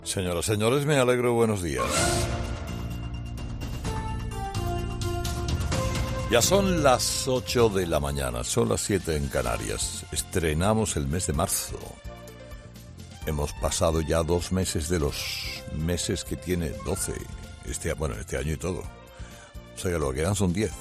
Señoras, señores, me alegro, buenos días. Ya son las 8 de la mañana, son las 7 en Canarias. Estrenamos el mes de marzo. Hemos pasado ya 2 meses de los meses que tiene 12. Este año y todo. O sea que lo que quedan son 10.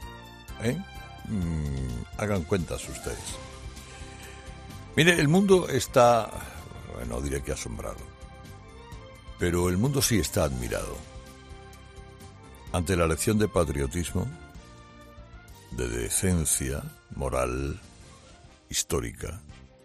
Hagan cuentas ustedes. Mire, el mundo está, no diré que asombrado, pero el mundo sí está admirado ante la lección de patriotismo, de decencia moral, histórica,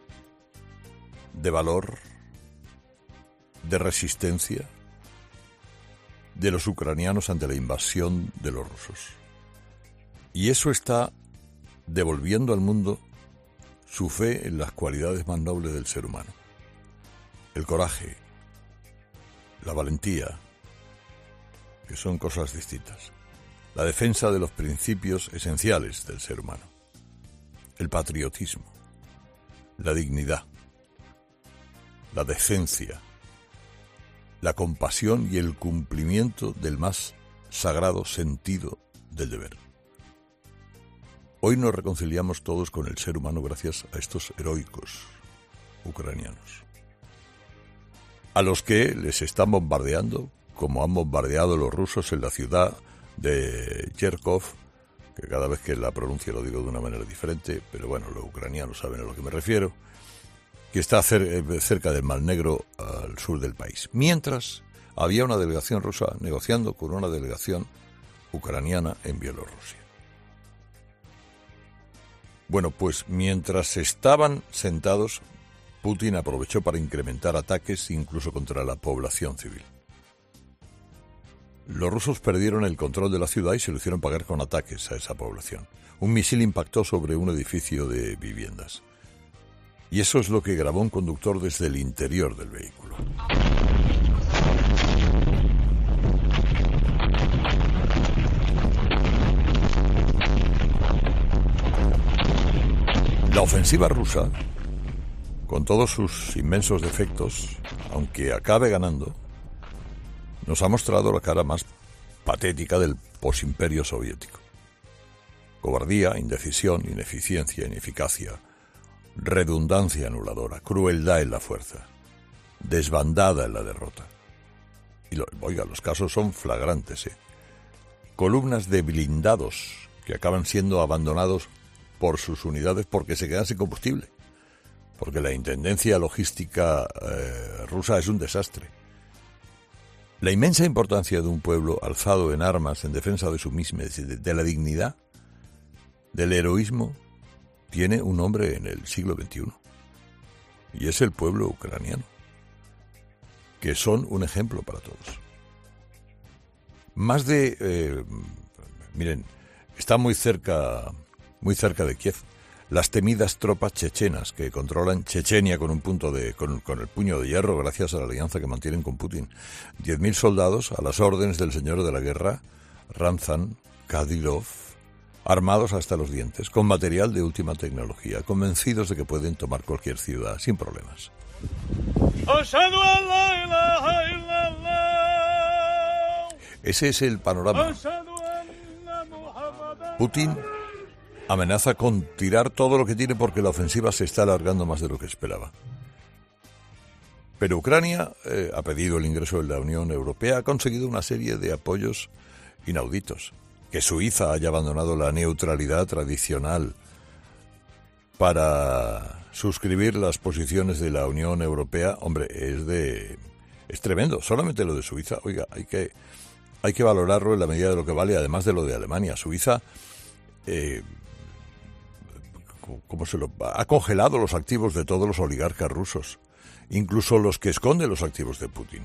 de valor, de resistencia de los ucranianos ante la invasión de los rusos. Y eso está devolviendo al mundo su fe en las cualidades más nobles del ser humano. El coraje, la valentía, que son cosas distintas. La defensa de los principios esenciales del ser humano. El patriotismo, la dignidad, la decencia, la compasión y el cumplimiento del más sagrado sentido del deber. Hoy nos reconciliamos todos con el ser humano gracias a estos heroicos ucranianos, a los que les están bombardeando, como han bombardeado los rusos en la ciudad de Kharkov, que cada vez que la pronuncio lo digo de una manera diferente, pero bueno, los ucranianos saben a lo que me refiero, que está cerca del Mar Negro, al sur del país. Mientras había una delegación rusa negociando con una delegación ucraniana en Bielorrusia. Bueno, pues mientras estaban sentados, Putin aprovechó para incrementar ataques incluso contra la población civil. Los rusos perdieron el control de la ciudad y se lo hicieron pagar con ataques a esa población. Un misil impactó sobre un edificio de viviendas. Y eso es lo que grabó un conductor desde el interior del vehículo. La ofensiva rusa, con todos sus inmensos defectos, aunque acabe ganando, nos ha mostrado la cara más patética del posimperio soviético. Cobardía, indecisión, ineficiencia, ineficacia, redundancia anuladora, crueldad en la fuerza, desbandada en la derrota. Y los casos son flagrantes, Columnas de blindados que acaban siendo abandonados por sus unidades porque se quedan sin combustible, porque la intendencia logística rusa es un desastre. La inmensa importancia de un pueblo alzado en armas en defensa de su misma, de la dignidad, del heroísmo, tiene un nombre en el siglo XXI, y es el pueblo ucraniano, que son un ejemplo para todos. Miren, está muy cerca de Kiev, las temidas tropas chechenas que controlan Chechenia con el puño de hierro gracias a la alianza que mantienen con Putin. 10.000 soldados a las órdenes del señor de la guerra, Ramzan Kadyrov, armados hasta los dientes, con material de última tecnología, convencidos de que pueden tomar cualquier ciudad sin problemas. Ese es el panorama. Putin amenaza con tirar todo lo que tiene porque la ofensiva se está alargando más de lo que esperaba. Pero Ucrania ha pedido el ingreso en la Unión Europea, ha conseguido una serie de apoyos inauditos. Que Suiza haya abandonado la neutralidad tradicional para suscribir las posiciones de la Unión Europea, hombre, es tremendo. Solamente lo de Suiza, oiga, hay que valorarlo en la medida de lo que vale, además de lo de Alemania. Suiza ha congelado los activos de todos los oligarcas rusos, incluso los que esconden los activos de Putin.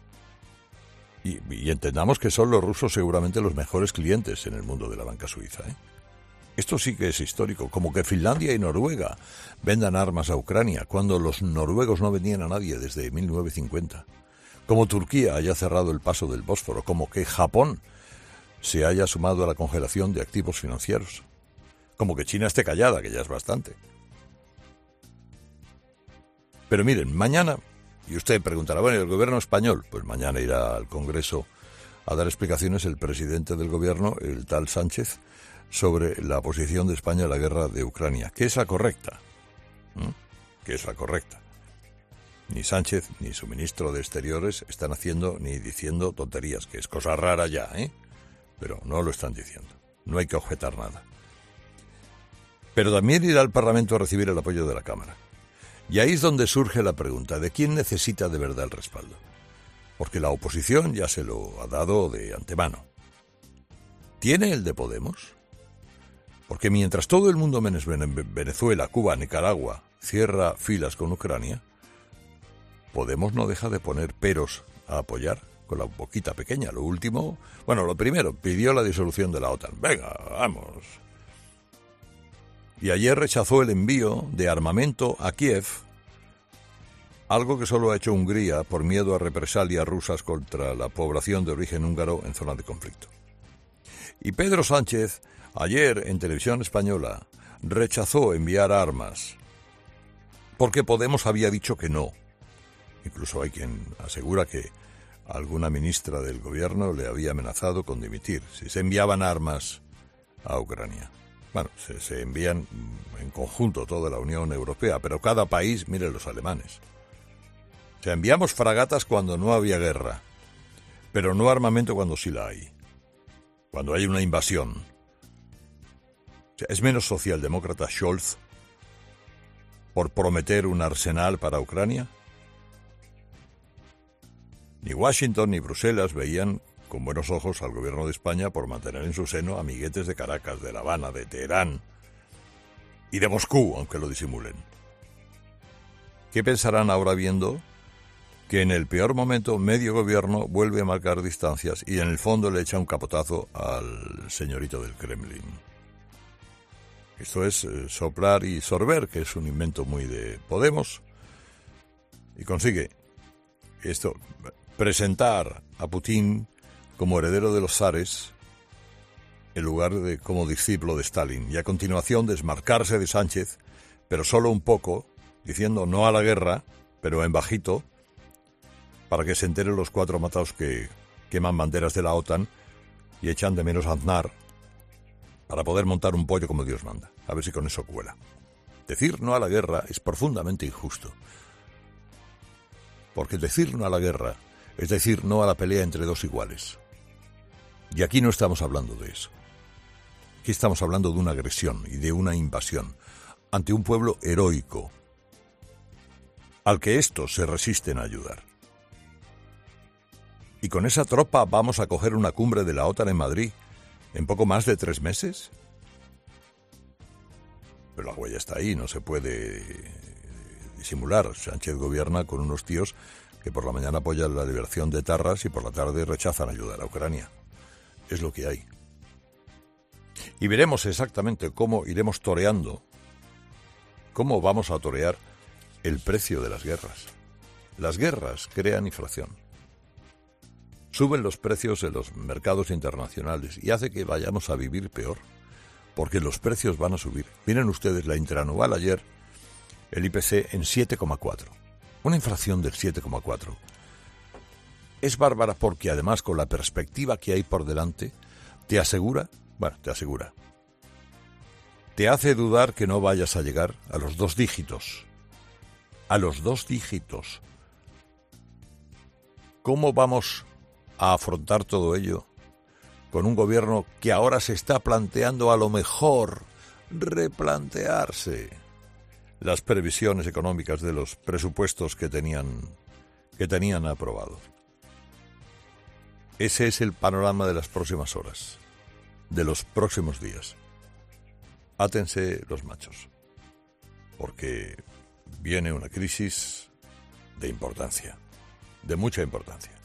Y entendamos que son los rusos seguramente los mejores clientes en el mundo de la banca suiza. Esto sí que es histórico, como que Finlandia y Noruega vendan armas a Ucrania, cuando los noruegos no vendían a nadie desde 1950. Como Turquía haya cerrado el paso del Bósforo, como que Japón se haya sumado a la congelación de activos financieros. Como que China esté callada, que ya es bastante. Pero miren, mañana Y usted preguntará, bueno, ¿y el gobierno español? Pues mañana irá al Congreso a dar explicaciones el presidente del gobierno, el tal Sánchez, sobre la posición de España en la guerra de Ucrania, que es la correcta. Que es la correcta. Ni Sánchez ni su ministro de Exteriores están haciendo ni diciendo tonterías, que es cosa rara ya, pero no lo están diciendo. No hay que objetar nada. Pero también irá al Parlamento a recibir el apoyo de la Cámara. Y ahí es donde surge la pregunta de quién necesita de verdad el respaldo. Porque la oposición ya se lo ha dado de antemano. ¿Tiene el de Podemos? Porque mientras todo el mundo menos Venezuela, Cuba, Nicaragua cierra filas con Ucrania, Podemos no deja de poner peros a apoyar con la boquita pequeña. Lo último, lo primero, pidió la disolución de la OTAN. Venga, vamos. Y ayer rechazó el envío de armamento a Kiev, algo que solo ha hecho Hungría por miedo a represalias rusas contra la población de origen húngaro en zona de conflicto. Y Pedro Sánchez, ayer en Televisión Española, rechazó enviar armas porque Podemos había dicho que no. Incluso hay quien asegura que alguna ministra del gobierno le había amenazado con dimitir si se enviaban armas a Ucrania. Se envían en conjunto toda la Unión Europea, pero cada país, mire los alemanes. Enviamos fragatas cuando no había guerra, pero no armamento cuando sí la hay. Cuando hay una invasión. ¿Es menos socialdemócrata Scholz por prometer un arsenal para Ucrania? Ni Washington ni Bruselas veían con buenos ojos al gobierno de España por mantener en su seno amiguetes de Caracas, de La Habana, de Teherán y de Moscú, aunque lo disimulen. ¿Qué pensarán ahora viendo que en el peor momento medio gobierno vuelve a marcar distancias y en el fondo le echa un capotazo al señorito del Kremlin? Esto es soplar y sorber, que es un invento muy de Podemos, y consigue esto, presentar a Putin como heredero de los zares en lugar de como discípulo de Stalin, y a continuación desmarcarse de Sánchez, pero solo un poco, diciendo no a la guerra, pero en bajito, para que se enteren los 4 matados que queman banderas de la OTAN y echan de menos a Aznar para poder montar un pollo como Dios manda. A ver si con eso cuela. Decir no a la guerra es profundamente injusto. Porque decir no a la guerra es decir no a la pelea entre dos iguales. Y aquí no estamos hablando de eso. Aquí estamos hablando de una agresión y de una invasión ante un pueblo heroico al que estos se resisten a ayudar. ¿Y con esa tropa vamos a coger una cumbre de la OTAN en Madrid en poco más de 3 meses? Pero la huella está ahí, no se puede disimular. Sánchez gobierna con unos tíos que por la mañana apoyan la liberación de etarras y por la tarde rechazan ayudar a Ucrania. Es lo que hay. Y veremos exactamente cómo iremos toreando, cómo vamos a torear el precio de las guerras. Las guerras crean inflación. Suben los precios en los mercados internacionales y hace que vayamos a vivir peor, porque los precios van a subir. Miren ustedes la interanual ayer, el IPC en 7,4. Una inflación del 7,4. Es bárbara porque además con la perspectiva que hay por delante, te hace dudar que no vayas a llegar a los 2 dígitos. A los 2 dígitos. ¿Cómo vamos a afrontar todo ello con un gobierno que ahora se está planteando a lo mejor replantearse las previsiones económicas de los presupuestos que tenían aprobados? Ese es el panorama de las próximas horas, de los próximos días. Átense los machos, porque viene una crisis de importancia, de mucha importancia.